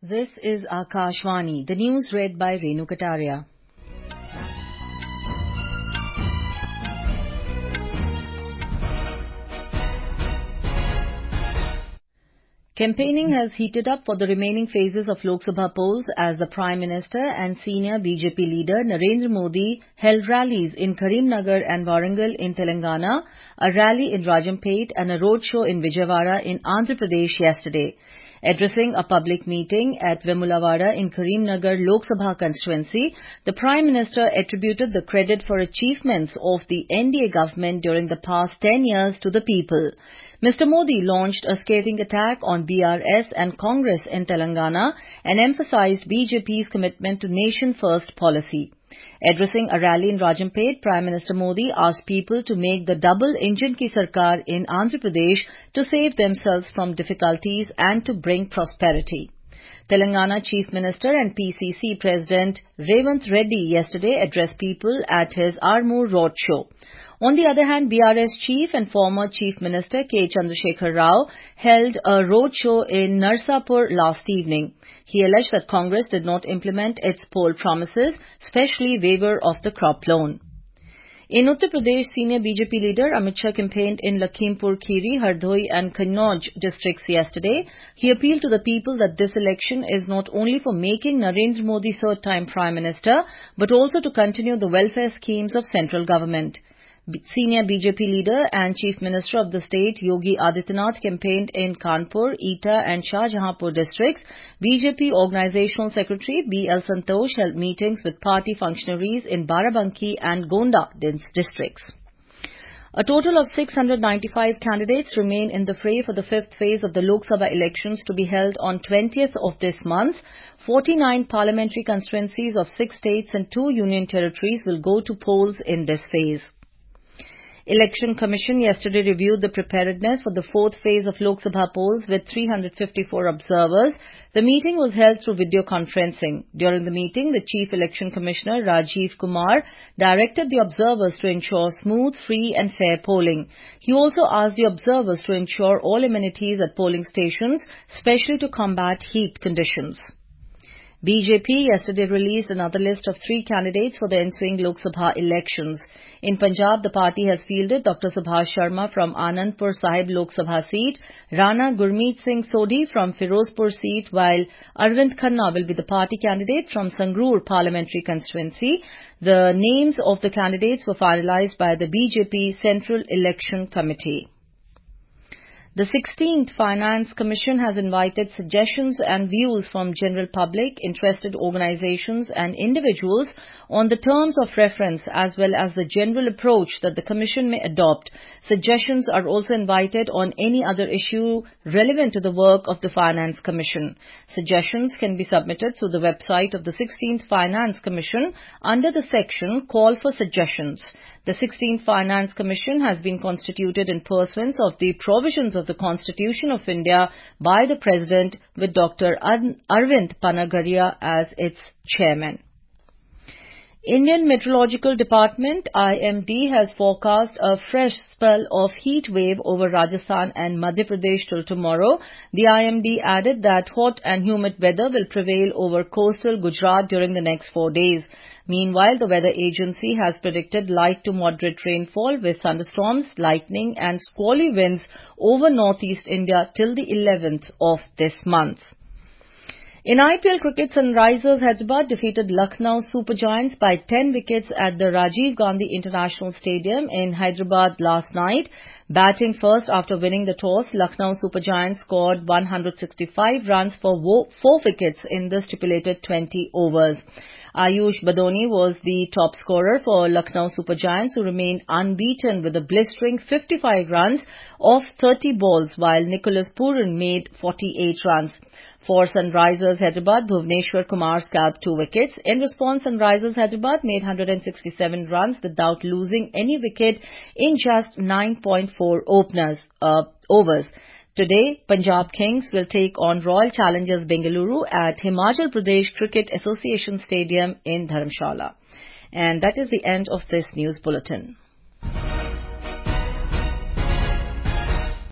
This is Akashvani. The news read by Renu Kataria. Campaigning has heated up for the remaining phases of Lok Sabha polls as the Prime Minister and senior BJP leader Narendra Modi held rallies in Karimnagar and Warangal in Telangana, a rally in Rajampet and a roadshow in Vijayawada in Andhra Pradesh yesterday. Addressing a public meeting at Vemulavada in Karimnagar Lok Sabha constituency, the Prime Minister attributed the credit for achievements of the NDA government during the past 10 years to the people. Mr. Modi launched a scathing attack on BRS and Congress in Telangana and emphasized BJP's commitment to nation-first policy. Addressing a rally in Rajampet, Prime Minister Modi asked people to make the double engine ki sarkar in Andhra Pradesh to save themselves from difficulties and to bring prosperity. Telangana Chief Minister and PCC President Revanth Reddy yesterday addressed people at his Armoor roadshow. On the other hand, BRS Chief and former Chief Minister K. Chandrasekhar Rao held a roadshow in Narsapur last evening. He alleged that Congress did not implement its poll promises, especially waiver of the crop loan. In Uttar Pradesh, senior BJP leader Amit Shah campaigned in Lakhimpur Kheri, Hardoi and Kannauj districts yesterday. He appealed to the people that this election is not only for making Narendra Modi third-time Prime Minister, but also to continue the welfare schemes of central government. Senior BJP leader and Chief Minister of the state Yogi Adityanath campaigned in Kanpur, Etah and Shahjahanpur districts. BJP Organizational Secretary B.L. Santosh held meetings with party functionaries in Barabanki and Gonda districts. A total of 695 candidates remain in the fray for the fifth phase of the Lok Sabha elections to be held on 20th of this month. 49 parliamentary constituencies of 6 states and 2 union territories will go to polls in this phase. Election Commission yesterday reviewed the preparedness for the fourth phase of Lok Sabha polls with 354 observers. The meeting was held through video conferencing. During the meeting, the Chief Election Commissioner Rajiv Kumar directed the observers to ensure smooth, free and fair polling. He also asked the observers to ensure all amenities at polling stations, especially to combat heat conditions. BJP yesterday released another list of 3 candidates for the ensuing Lok Sabha elections. In Punjab, the party has fielded Dr. Subhash Sharma from Anandpur Sahib Lok Sabha seat, Rana Gurmeet Singh Sodhi from Firozpur seat, while Arvind Khanna will be the party candidate from Sangrur parliamentary constituency. The names of the candidates were finalized by the BJP Central Election Committee. The 16th Finance Commission has invited suggestions and views from general public, interested organizations and individuals on the terms of reference as well as the general approach that the Commission may adopt. Suggestions are also invited on any other issue relevant to the work of the Finance Commission. Suggestions can be submitted through the website of the 16th Finance Commission under the section Call for Suggestions. The 16th Finance Commission has been constituted in pursuance of the provisions of the Constitution of India by the President with Dr. Arvind Panagaria as its chairman. Indian Meteorological Department IMD has forecast a fresh spell of heat wave over Rajasthan and Madhya Pradesh till tomorrow. The IMD added that hot and humid weather will prevail over coastal Gujarat during the next 4 days. Meanwhile, the weather agency has predicted light to moderate rainfall with thunderstorms, lightning and squally winds over northeast India till the 11th of this month. In IPL cricket, Sunrisers Hyderabad defeated Lucknow Super Giants by 10 wickets at the Rajiv Gandhi International Stadium in Hyderabad last night. Batting first after winning the toss, Lucknow Super Giants scored 165 runs for 4 wickets in the stipulated 20 overs. Ayush Badoni was the top scorer for Lucknow Super Giants, who remained unbeaten with a blistering 55 runs off 30 balls, while Nicholas Pooran made 48 runs. For Sunrisers Hyderabad, Bhuvneshwar Kumar scalped 2 wickets. In response, Sunrisers Hyderabad made 167 runs without losing any wicket in just 9.4 overs. Today, Punjab Kings will take on Royal Challengers Bengaluru at Himachal Pradesh Cricket Association Stadium in Dharamshala. And that is the end of this news bulletin.